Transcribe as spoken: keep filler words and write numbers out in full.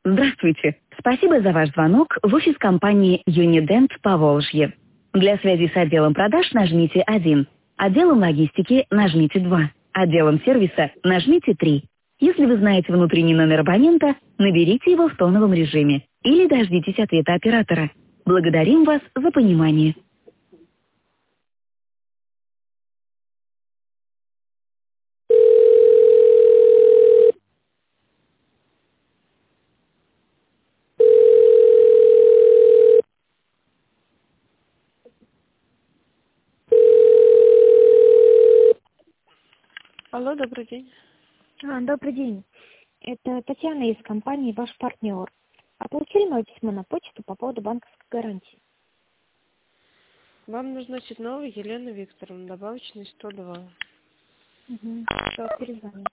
Здравствуйте. Спасибо за ваш звонок в офис компании Unident Поволжье. Для связи с отделом продаж нажмите один. Отделом логистики нажмите два. Отделом сервиса нажмите три. Если вы знаете внутренний номер абонента, наберите его в тоновом режиме или дождитесь ответа оператора. Благодарим вас за понимание. Алло, добрый день. А, добрый день. Это Татьяна из компании «Ваш партнер». А получили мое письмо на почту по поводу банковской гарантии? Вам нужна Чернова Елена Викторовна, добавочный сто два. Угу. Все, перезвоню.